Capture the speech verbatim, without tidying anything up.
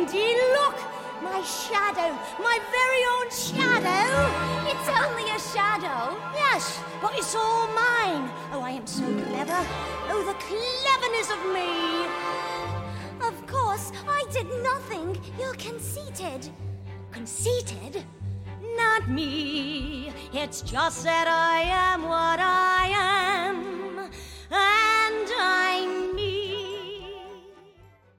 Wendy, look! My shadow, my very own shadow! It's only a shadow. Yes, but it's all mine. Oh, I am so clever. Oh, the cleverness of me! Of course, I did nothing. You're conceited. Conceited? Not me. It's just that I am what I am.